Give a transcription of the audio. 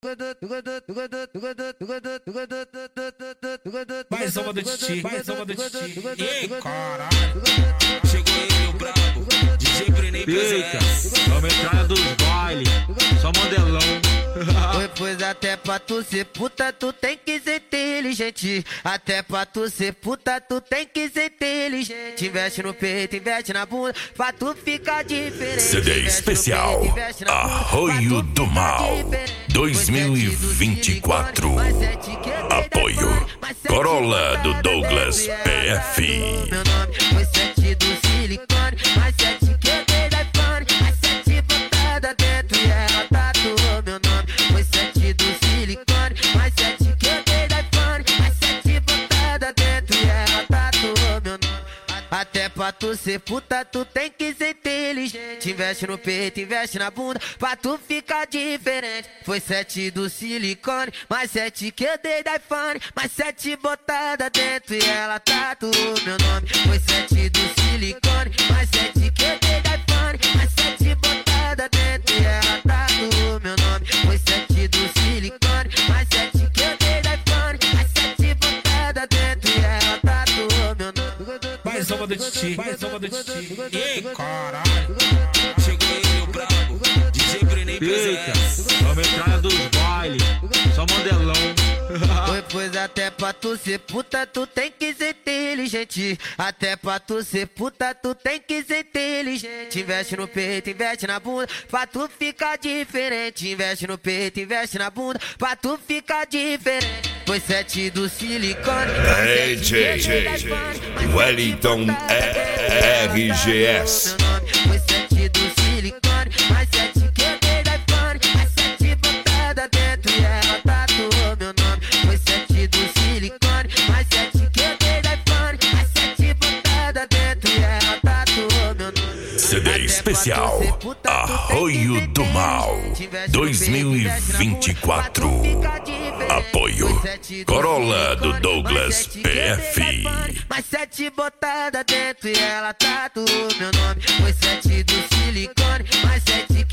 Mais uma do Titi, mais uma do Titi. Ei, caralho, chegou ele, o brabo, DJ Brené presente. Vamos entrar dos baile, só modelão. Pois até pra tu ser puta, tu tem que ser inteligente. Até pra tu ser puta, tu tem que ser inteligente. Investe no peito, investe na bunda, pra tu ficar diferente. CD especial Arroio do Mal 2024. Apoio Corolla do Douglas PF. Meu nome foi 7 do silicone, mais 7 que eu dei da iPhone, mais 7 botada dentro e ela tatuou meu nome. Foi 7 do silicone, mais 7 que eu dei da iPhone, mais 7 botada dentro e ela tatuou meu nome. Até pra tu ser puta, tu tem que ser inteligente. Investe no peito, investe na bunda, pra tu ficar diferente. Foi 7 do silicone, mais 7 que eu dei da iPhone, mais 7 botada dentro e ela tatuou meu nome. Foi 7 do silicone, mais 7 que eu dei da iPhone, mais 7 botada dentro e ela tatuou meu nome. Foi 7 do silicone, mais 7 que eu dei da iPhone, mais 7 botada dentro e ela tatuou meu nome. Mais uma do Titi, mais uma do Titi. Ei, caralho, chegou ele, o brabo, DJ Brené presente. Vamos entrar dos baile, só modelão. Pois até pra tu ser puta, tu tem que ser inteligente. Até pra tu ser puta, tu tem que ser inteligente. Investe no peito, investe na bunda, pra tu ficar diferente. Investe no peito, investe na bunda, pra tu ficar diferente. Foi 7 do silicone, DJ Wellington RGS. meu nome foi 7 do silicone, mais 7 que eu dei da iPhone, mais 7 botada dentro e ela tatuou meu nome. Foi 7 do silicone, mais 7 que eu dei da iPhone, mais 7 botada dentro e ela tatuou meu nome. CD especial Arroio do Mal 2024. Apoio Corolla do Douglas PF. Mais 7 botada dentro e ela tatuou meu nome. Foi 7 do silicone, mais 7